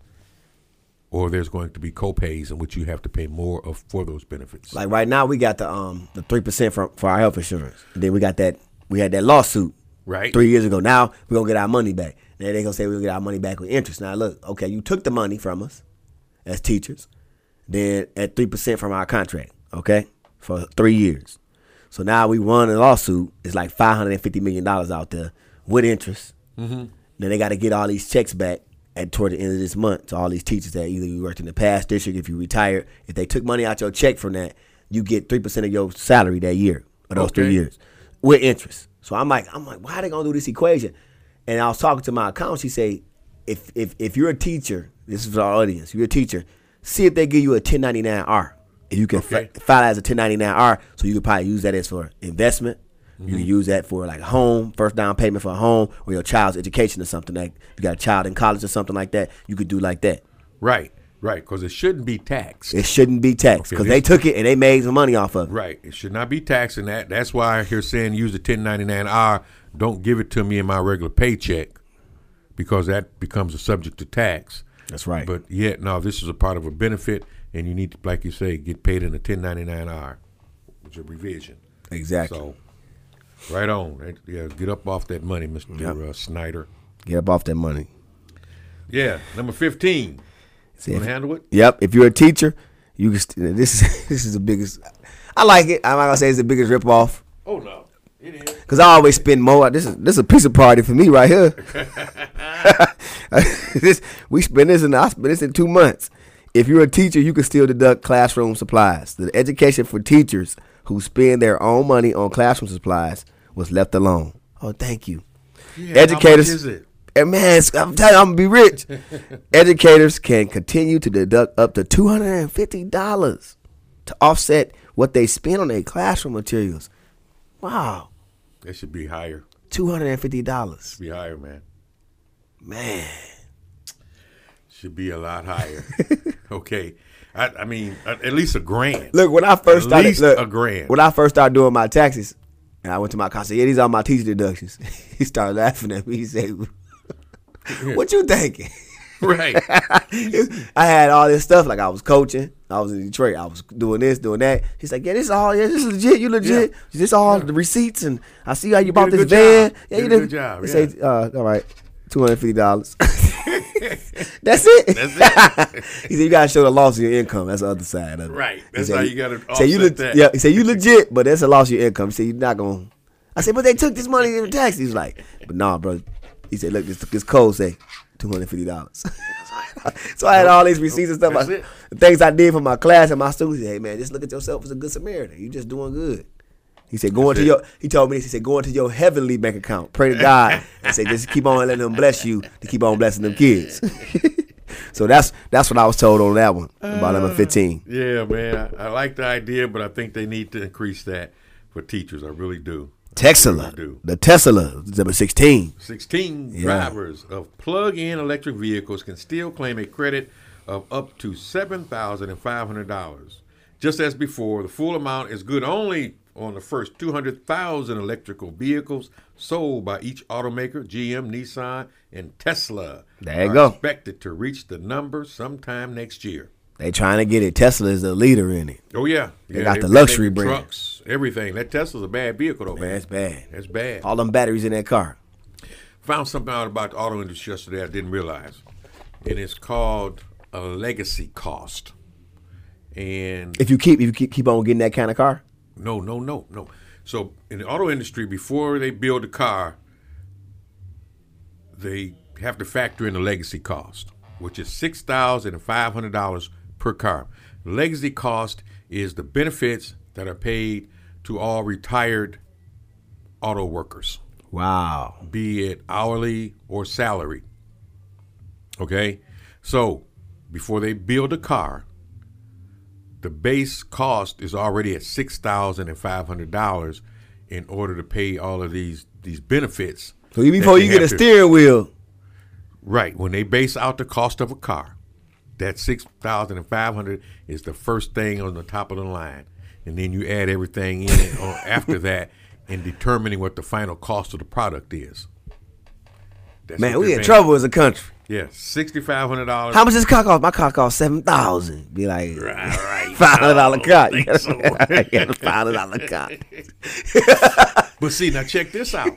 [SPEAKER 1] or there's going to be co-pays in which you have to pay more of for those benefits.
[SPEAKER 2] Like right now, we got the um the three percent for for our health insurance. And then we got that we had that lawsuit
[SPEAKER 1] Right.
[SPEAKER 2] three years ago. Now we're gonna get our money back. Now they gonna say we're gonna get our money back with interest. Now look, okay, you took the money from us as teachers, then at three percent from our contract, okay, for three years. So now we won a lawsuit. It's like five hundred and fifty million dollars out there with interest. Mm-hmm. Then they got to get all these checks back at toward the end of this month to all these teachers that either you worked in the past district, if you retired. If they took money out your check from that, you get three percent of your salary that year or those
[SPEAKER 1] Okay.
[SPEAKER 2] three years with interest. So I'm like, I'm like, why are they gonna do this equation? And I was talking to my accountant. She say, if if if you're a teacher, this is for our audience. If you're a teacher, see if they give you a ten ninety-nine R. If you can
[SPEAKER 1] Okay.
[SPEAKER 2] fi- file as a ten ninety-nine R, so you could probably use that as for investment. You can use that for like a home, first down payment for a home, or your child's education or something. Like you got a child in college or something like that, you could do like that.
[SPEAKER 1] Right, right, because it shouldn't be taxed.
[SPEAKER 2] It shouldn't be taxed
[SPEAKER 1] Okay,
[SPEAKER 2] because
[SPEAKER 1] this-
[SPEAKER 2] they took it and they made some money off of it.
[SPEAKER 1] Right, it should not be taxed, and that that's why I hear saying use the ten ninety-nine R. Don't give it to me in my regular paycheck, because that becomes a subject to tax.
[SPEAKER 2] That's right.
[SPEAKER 1] But yet, no, this is a part of a benefit, and you need to, like you say, get paid in a ten ninety-nine R, which is a revision.
[SPEAKER 2] Exactly.
[SPEAKER 1] So, right on. Right, yeah, get up off that money, Mister
[SPEAKER 2] Yep.
[SPEAKER 1] Uh, Snyder.
[SPEAKER 2] Get up off that money.
[SPEAKER 1] Yeah, number fifteen.
[SPEAKER 2] See,
[SPEAKER 1] Want
[SPEAKER 2] if-
[SPEAKER 1] to handle it?
[SPEAKER 2] Yep. If you're a teacher, you can. St- this is this is the biggest. I like it. I'm not gonna say it's the biggest ripoff
[SPEAKER 1] Oh no, it is.
[SPEAKER 2] because I always spend more. This is this is a piece of party for me right here. this we spend this in I spend this in two months. If you're a teacher, you can still deduct classroom supplies. The education for teachers who spend their own money on classroom supplies was left alone. Oh, thank you.
[SPEAKER 1] Yeah,
[SPEAKER 2] Educators.
[SPEAKER 1] How much is it?
[SPEAKER 2] And man, I'm telling you, I'm gonna be rich. Educators can continue to deduct up to two hundred and fifty dollars to offset what they spend on their classroom materials. Wow,
[SPEAKER 1] That should be higher.
[SPEAKER 2] two hundred and fifty dollars.
[SPEAKER 1] Be higher, man.
[SPEAKER 2] Man.
[SPEAKER 1] Should be a lot higher. Okay. I, I mean, at, at least a grand.
[SPEAKER 2] Look, when I first
[SPEAKER 1] at
[SPEAKER 2] started,
[SPEAKER 1] least
[SPEAKER 2] look,
[SPEAKER 1] a grand.
[SPEAKER 2] when I first started doing my taxes, and I went to my car, I said, yeah, these are my teacher deductions. He started laughing at me. He said, what you thinking?
[SPEAKER 1] Right.
[SPEAKER 2] I had all this stuff, like I was coaching. I was in Detroit. I was doing this, doing that. He's like, yeah, this is all, yeah, this is legit. You legit.
[SPEAKER 1] Yeah.
[SPEAKER 2] This all
[SPEAKER 1] Yeah.
[SPEAKER 2] the receipts, and I see how you,
[SPEAKER 1] You
[SPEAKER 2] bought
[SPEAKER 1] did a
[SPEAKER 2] this
[SPEAKER 1] good
[SPEAKER 2] van.
[SPEAKER 1] job.
[SPEAKER 2] Yeah,
[SPEAKER 1] You
[SPEAKER 2] you
[SPEAKER 1] did a
[SPEAKER 2] did.
[SPEAKER 1] good job,
[SPEAKER 2] He
[SPEAKER 1] yeah.
[SPEAKER 2] said, uh, all right, two hundred fifty dollars. That's it.
[SPEAKER 1] That's it.
[SPEAKER 2] He said, you got to show the loss of your income. That's the other side of it.
[SPEAKER 1] Right.
[SPEAKER 2] He
[SPEAKER 1] That's
[SPEAKER 2] said,
[SPEAKER 1] how you got to
[SPEAKER 2] say you
[SPEAKER 1] offset
[SPEAKER 2] le-
[SPEAKER 1] that.
[SPEAKER 2] Yeah, he said, you legit, but that's a loss of your income. He said, you're not going to. I said, but they took this money in tax. He was like, but nah, bro. He said, look, this, this code say two hundred fifty dollars. So I had all these receipts and stuff.
[SPEAKER 1] That's
[SPEAKER 2] I,
[SPEAKER 1] it.
[SPEAKER 2] the things I did for my class and my students. He said, hey, man, just look at yourself as a good Samaritan. You just doing good. He said, go
[SPEAKER 1] That's
[SPEAKER 2] into
[SPEAKER 1] it.
[SPEAKER 2] your, he told me this, he said, go into your heavenly bank account. Pray to God. And say, just keep on letting him bless you to keep on blessing them kids. So that's that's what I was told on that one, about number fifteen.
[SPEAKER 1] Yeah, man. I, I like the idea, but I think they need to increase that for teachers. I really do.
[SPEAKER 2] Tesla.
[SPEAKER 1] do.
[SPEAKER 2] The Tesla, number sixteen.
[SPEAKER 1] sixteen
[SPEAKER 2] Yeah.
[SPEAKER 1] drivers of plug-in electric vehicles can still claim a credit of up to seven thousand five hundred dollars. Just as before, the full amount is good only on the first two hundred thousand electrical vehicles sold by each automaker. G M, Nissan, and Tesla
[SPEAKER 2] There you
[SPEAKER 1] are
[SPEAKER 2] go.
[SPEAKER 1] expected to reach the number sometime next year.
[SPEAKER 2] They trying to get it. Tesla is the leader in it.
[SPEAKER 1] Oh, yeah.
[SPEAKER 2] They
[SPEAKER 1] yeah,
[SPEAKER 2] got the
[SPEAKER 1] been
[SPEAKER 2] luxury
[SPEAKER 1] making
[SPEAKER 2] brand.
[SPEAKER 1] Trucks, everything. That Tesla's a bad vehicle, though,
[SPEAKER 2] Man,
[SPEAKER 1] man.
[SPEAKER 2] that's bad.
[SPEAKER 1] That's bad.
[SPEAKER 2] All them batteries in that car.
[SPEAKER 1] Found something out about the auto industry yesterday I didn't realize. And it's called a legacy cost. And
[SPEAKER 2] If you keep if you keep, keep on getting that kind of car,
[SPEAKER 1] no, no, no, no. So in the auto industry, before they build a car, they have to factor in the legacy cost, which is six thousand five hundred dollars per car. The legacy cost is the benefits that are paid to all retired auto workers,
[SPEAKER 2] wow.
[SPEAKER 1] be it hourly or salary. Okay? So before they build a car, the base cost is already at six thousand five hundred dollars in order to pay all of these these benefits.
[SPEAKER 2] So even
[SPEAKER 1] that
[SPEAKER 2] before
[SPEAKER 1] they
[SPEAKER 2] you get a
[SPEAKER 1] have to-
[SPEAKER 2] steering wheel,
[SPEAKER 1] Right. When they base out the cost of a car, that six thousand five hundred dollars is the first thing on the top of the line. And then you add everything in on after that in determining what the final cost of the product is. That's
[SPEAKER 2] man,
[SPEAKER 1] what
[SPEAKER 2] we
[SPEAKER 1] they're
[SPEAKER 2] in
[SPEAKER 1] paying.
[SPEAKER 2] trouble as a country.
[SPEAKER 1] Yeah, six thousand five hundred dollars.
[SPEAKER 2] How much does this car cost? My car cost seven thousand. Be like,
[SPEAKER 1] Right, right.
[SPEAKER 2] five hundred dollar
[SPEAKER 1] No,
[SPEAKER 2] car.
[SPEAKER 1] think
[SPEAKER 2] You
[SPEAKER 1] so.
[SPEAKER 2] got a five hundred dollar car.
[SPEAKER 1] But see, now check this out.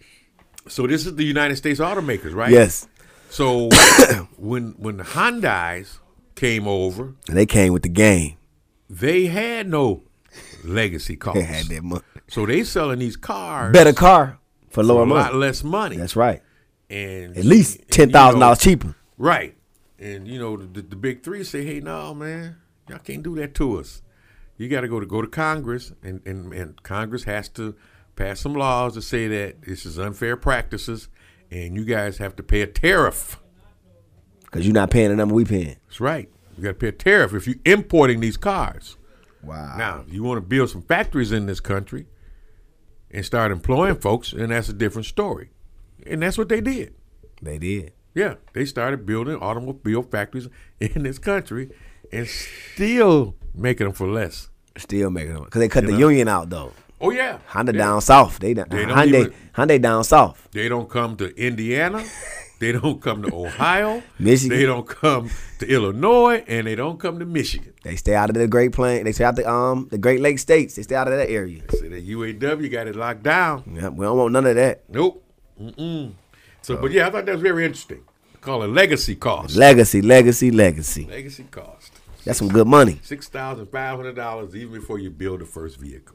[SPEAKER 1] So this is the United States automakers, right?
[SPEAKER 2] Yes,
[SPEAKER 1] So when when the Hyundais came over,
[SPEAKER 2] and they came with the game.
[SPEAKER 1] they had no legacy costs.
[SPEAKER 2] They had that money.
[SPEAKER 1] So they selling these cars
[SPEAKER 2] Better car for
[SPEAKER 1] for
[SPEAKER 2] lower
[SPEAKER 1] a lot
[SPEAKER 2] money.
[SPEAKER 1] less money.
[SPEAKER 2] That's right.
[SPEAKER 1] And
[SPEAKER 2] At least
[SPEAKER 1] and,
[SPEAKER 2] ten
[SPEAKER 1] you
[SPEAKER 2] thousand
[SPEAKER 1] know,
[SPEAKER 2] dollars cheaper.
[SPEAKER 1] Right. And you know the, the big three say, "Hey, no, man, y'all can't do that to us. You got to go to go to Congress, and, and and Congress has to pass some laws to say that this is unfair practices, and you guys have to pay a tariff."
[SPEAKER 2] Because you're not paying the number we paying.
[SPEAKER 1] That's right. You got to pay a tariff if you're importing these cars.
[SPEAKER 2] Wow.
[SPEAKER 1] Now, you want to build some factories in this country and start employing folks, and that's a different story. And that's what they did.
[SPEAKER 2] They did.
[SPEAKER 1] Yeah, they started building automobile factories in this country and still making them for less.
[SPEAKER 2] Still making them. Because they cut
[SPEAKER 1] You
[SPEAKER 2] the
[SPEAKER 1] know?
[SPEAKER 2] union out, though.
[SPEAKER 1] Oh, yeah.
[SPEAKER 2] Honda
[SPEAKER 1] Yeah.
[SPEAKER 2] down south. They, down,
[SPEAKER 1] They don't
[SPEAKER 2] Hyundai,
[SPEAKER 1] even-
[SPEAKER 2] Hyundai down south.
[SPEAKER 1] They don't come to Indiana. They don't come to Ohio.
[SPEAKER 2] Michigan.
[SPEAKER 1] They don't come to Illinois, and they don't come to Michigan.
[SPEAKER 2] They stay out of the Great Plain. They stay out the um the Great Lakes states. They stay out of that area.
[SPEAKER 1] So the U A W got it locked down.
[SPEAKER 2] Yeah, we don't want none of that.
[SPEAKER 1] Nope. Mm-mm. So, but yeah, I thought that was very interesting. Call it legacy cost.
[SPEAKER 2] Legacy, legacy, legacy.
[SPEAKER 1] Legacy cost.
[SPEAKER 2] That's some good money.
[SPEAKER 1] Six thousand five hundred dollars even before you build the first vehicle.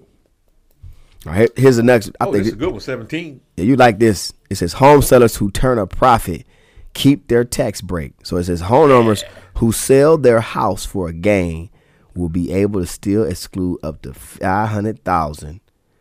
[SPEAKER 2] All right, here's the next. I
[SPEAKER 1] Oh,
[SPEAKER 2] think
[SPEAKER 1] this is a good one. Seventeen.
[SPEAKER 2] yeah, you like this. It says home sellers who turn a profit keep their tax break. So it says homeowners who sell their house for a gain will be able to still exclude up to five hundred thousand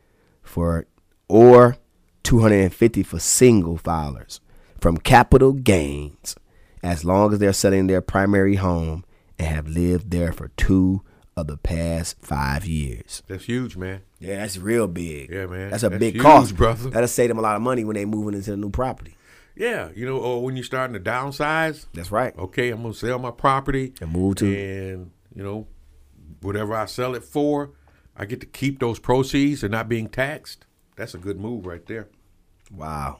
[SPEAKER 2] for or two hundred fifty for single filers from capital gains as long as they're selling their primary home and have lived there for two of the past five years.
[SPEAKER 1] That's huge, man.
[SPEAKER 2] Yeah, that's real big.
[SPEAKER 1] Yeah, man.
[SPEAKER 2] That's a
[SPEAKER 1] That's
[SPEAKER 2] big
[SPEAKER 1] huge,
[SPEAKER 2] cost,
[SPEAKER 1] brother.
[SPEAKER 2] That'll save them a lot of money when they moving into the new property.
[SPEAKER 1] Yeah, you know, or when you're starting to downsize.
[SPEAKER 2] That's right.
[SPEAKER 1] Okay, I'm gonna sell my property
[SPEAKER 2] And move to.
[SPEAKER 1] and you know, whatever I sell it for, I get to keep those proceeds. They're not being taxed. That's a good move right there.
[SPEAKER 2] Wow.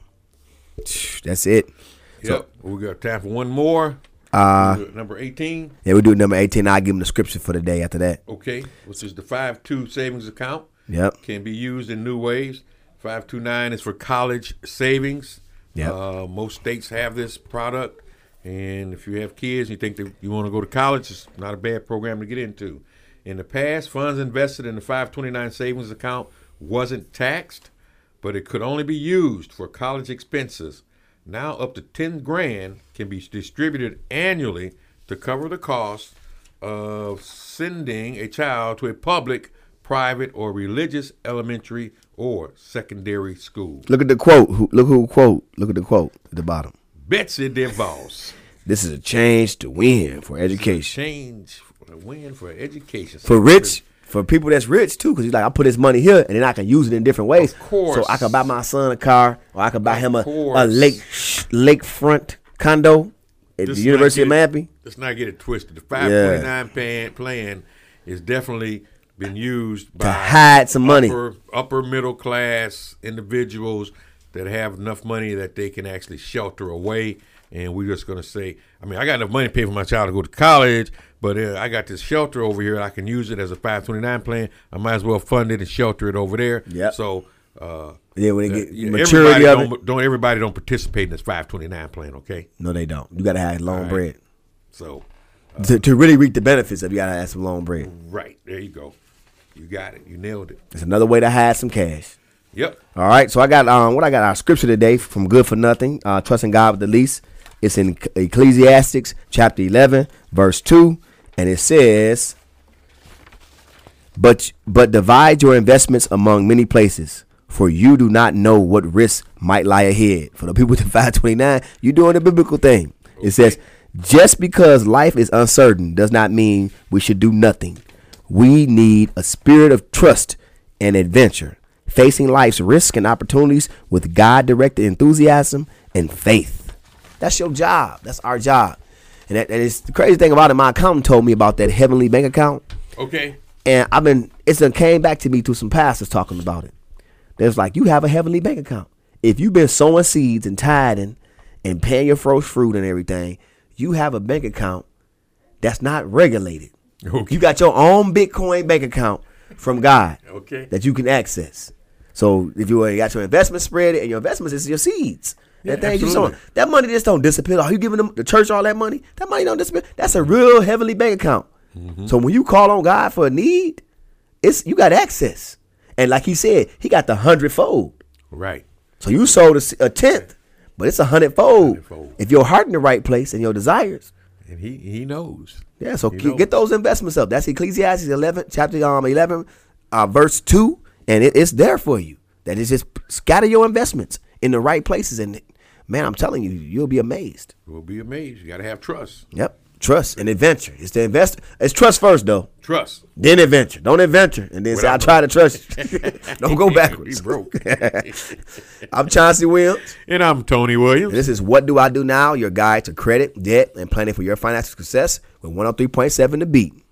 [SPEAKER 2] That's it.
[SPEAKER 1] Yep. So, we got time for one more.
[SPEAKER 2] Uh,
[SPEAKER 1] number eighteen.
[SPEAKER 2] Yeah, we do number eighteen. I'll give them the scripture for the day after that.
[SPEAKER 1] Okay, which is the five two savings account.
[SPEAKER 2] Yep.
[SPEAKER 1] Can be used in new ways. five two nine is for college savings.
[SPEAKER 2] Yep.
[SPEAKER 1] Uh, most states have this product. And if you have kids and you think that you want to go to college, it's not a bad program to get into. In the past, funds invested in the five twenty-nine savings account wasn't taxed, but it could only be used for college expenses. Now up to ten grand can be distributed annually to cover the cost of sending a child to a public, private, or religious elementary or secondary school.
[SPEAKER 2] Look at the quote. Who- Look who quote. Look at the quote at the bottom.
[SPEAKER 1] Betsy DeVos.
[SPEAKER 2] This is a change to win for education.
[SPEAKER 1] Change, a win for education.
[SPEAKER 2] For rich, for people that's rich too, because he's like, I put this money here and then I can use it in different ways.
[SPEAKER 1] Of course.
[SPEAKER 2] So I can buy my son a car, or I can buy
[SPEAKER 1] Of
[SPEAKER 2] him a, a
[SPEAKER 1] course.
[SPEAKER 2] lake lakefront condo at
[SPEAKER 1] Let's
[SPEAKER 2] the University of
[SPEAKER 1] not get it-
[SPEAKER 2] Miami.
[SPEAKER 1] Let's not get it twisted. The five twenty-nine plan, plan is definitely been used by
[SPEAKER 2] To hide some money.
[SPEAKER 1] upper, upper middle class individuals that have enough money that they can actually shelter away. And we're just going to say, I mean, I got enough money to pay for my child to go to college, but uh, I got this shelter over here. I can use it as a five twenty-nine plan. I might as well fund it and shelter it over there.
[SPEAKER 2] Yep.
[SPEAKER 1] So, uh,
[SPEAKER 2] Yeah, when
[SPEAKER 1] uh,
[SPEAKER 2] they get
[SPEAKER 1] yeah,
[SPEAKER 2] maturity
[SPEAKER 1] everybody
[SPEAKER 2] of it.
[SPEAKER 1] don't, don't everybody don't participate in this five twenty-nine plan, okay?
[SPEAKER 2] No, they don't. You got to have long
[SPEAKER 1] right.
[SPEAKER 2] bread.
[SPEAKER 1] So,
[SPEAKER 2] to, to really reap the benefits of you got to have some long bread.
[SPEAKER 1] right, there you go. You got it. You nailed it.
[SPEAKER 2] It's another way to hide some cash.
[SPEAKER 1] Yep.
[SPEAKER 2] All right, so I got um what I got our scripture today from Good for Nothing, uh, trusting God with the least. It's in Ecclesiastes chapter eleven, verse two, and it says, "But but divide your investments among many places, for you do not know what risks might lie ahead." For the people with the five twenty-nine, you're doing the biblical thing. It says, "Just because life is uncertain does not mean we should do nothing. We need a spirit of trust and adventure, facing life's risks and opportunities with God-directed enthusiasm and faith." That's your job. That's our job. And that, and it's the crazy thing about it, my accountant told me about that heavenly bank account.
[SPEAKER 1] Okay.
[SPEAKER 2] And I've been, it's done came back to me through some pastors talking about it. There's like, you have a heavenly bank account. If you've been sowing seeds and tithing and paying your first fruit and everything, you have a bank account that's not regulated.
[SPEAKER 1] Okay.
[SPEAKER 2] You got your own Bitcoin bank account from God
[SPEAKER 1] Okay.
[SPEAKER 2] that you can access. So if you already got your investment spread and your investments is your seeds.
[SPEAKER 1] Yeah,
[SPEAKER 2] That thing you
[SPEAKER 1] absolutely.
[SPEAKER 2] sowing. That money just don't disappear. Are you giving them the church all that money? That money don't disappear. That's a real heavenly bank account.
[SPEAKER 1] Mm-hmm.
[SPEAKER 2] So when you call on God for a need, it's you got access. And like he said, he got the hundredfold.
[SPEAKER 1] Right.
[SPEAKER 2] So you sold a, s- a tenth, but it's a hundredfold
[SPEAKER 1] Hundredfold.
[SPEAKER 2] if your heart in the right place and your desires.
[SPEAKER 1] And he he knows.
[SPEAKER 2] Yeah, so
[SPEAKER 1] He
[SPEAKER 2] ke-
[SPEAKER 1] knows.
[SPEAKER 2] get those investments up. That's Ecclesiastes eleven, chapter um eleven, uh, verse two, and it, it's there for you. That is just scatter your investments in the right places, and man, I'm telling you, you'll be amazed.
[SPEAKER 1] We'll be amazed. You got to have trust.
[SPEAKER 2] Yep, trust and adventure. It's the invest. It's trust first though,
[SPEAKER 1] Trust.
[SPEAKER 2] then adventure. Don't adventure and then say I
[SPEAKER 1] Without-
[SPEAKER 2] try to trust you. Don't go backwards.
[SPEAKER 1] He broke.
[SPEAKER 2] I'm Chauncey Williams.
[SPEAKER 1] And I'm Tony Williams.
[SPEAKER 2] This is What Do I Do Now? Your guide to credit, debt, and planning for your financial success with one oh three point seven The Beat.